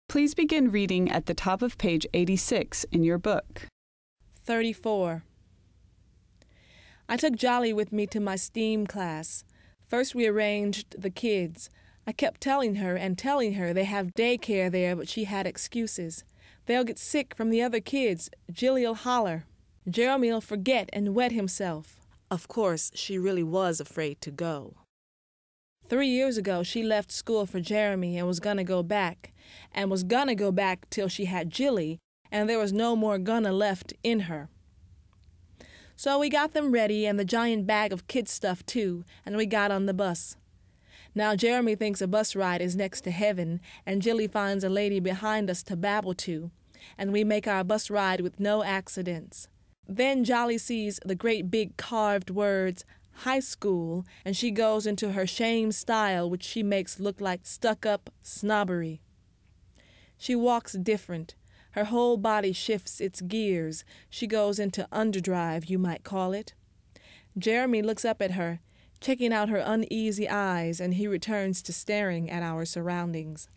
Please begin reading at the top of page 86 in your book. 34. I took Jolly with me to my STEAM class. First we arranged the kids. I kept telling her they have daycare there, but she had excuses. They'll get sick from the other kids. Jilly'll holler. Jeremy'll forget and wet himself. Of course, she really was afraid to go. 3 years ago, she left school for Jeremy and was gonna go back till she had Jilly, and there was no more gonna left in her. So we got them ready and the giant bag of kid stuff too, and we got on the bus. Now Jeremy thinks a bus ride is next to heaven, and Jilly finds a lady behind us to babble to, and we make our bus ride with no accidents. Then Jolly sees the great big carved words, high school, and she goes into her shame style, which she makes look like stuck-up snobbery. She walks different. Her whole body shifts its gears. She goes into underdrive, you might call it. Jeremy looks up at her, checking out her uneasy eyes, and he returns to staring at our surroundings.